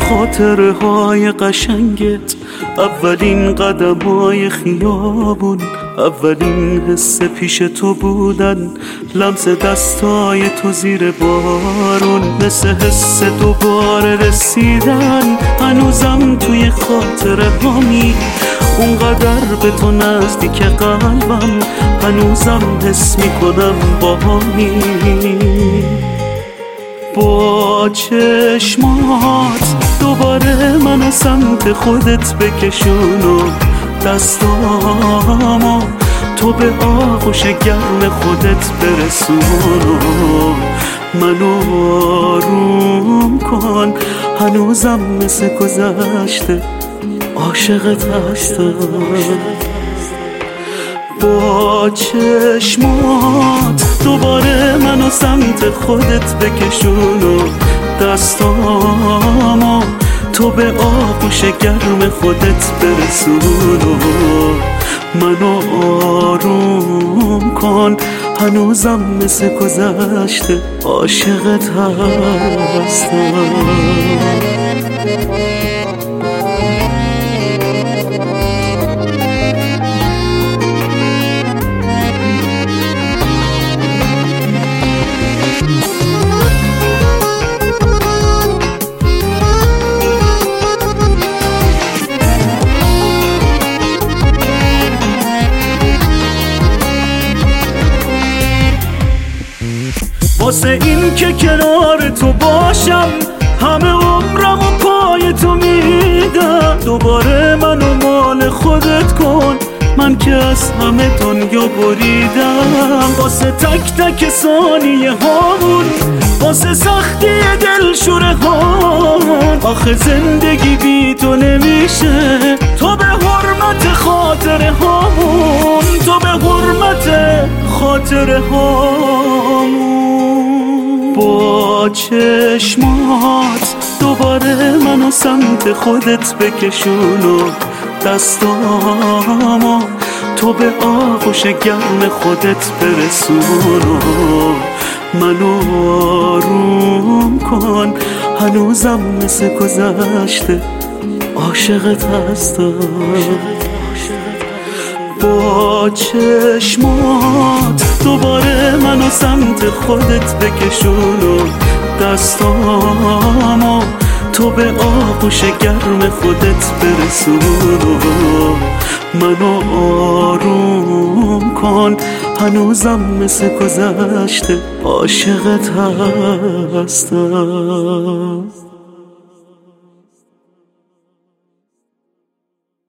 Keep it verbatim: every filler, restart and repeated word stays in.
خاطره های قشنگت، اولین قدم های خیابون، اولین حس پیش تو بودن، لمس دستای تو زیر بارون، مثل حس دوباره رسیدن. هنوزم توی خاطره هامی، اونقدر به تو نزدیک قلبم، هنوزم حس میکنم با همی. با چشمات دوباره منو سمت خودت بکشون و دستامو تو به آغوش گرم خودت برسون و منو آروم کن. هنوزم مثل گذشته عاشقت هستم. با چشمات دوباره منو سمت خودت بکشون و دستامو تو به آغوش گرم خودت برسون و منو آروم کن. هنوزم مثل گذشته عاشقت هستم. واسه این که کنار تو باشم، همه عمرم و پای تو میدم. دوباره منو مال خودت کن، من که از همه دنیا بریدم. واسه تک تک ثانیه هامون، واسه سختی دلشوره هامون، آخه زندگی بی تو نمیشه. تو به حرمت خاطره هامون، تو به حرمت خاطره هامون. با چشمات دوباره منو سمت خودت بکشون و دستامو تو به آغوش گرم خودت برسون و منو آروم کن. هنوزم مثل گذشته عاشقت هستم. با چشمات دوباره منو سمت خودت بکشون و دستامو تو به آغوش گرم خودت برسون و منو آروم کن. هنوزم مثل گذشته عاشقت هستم.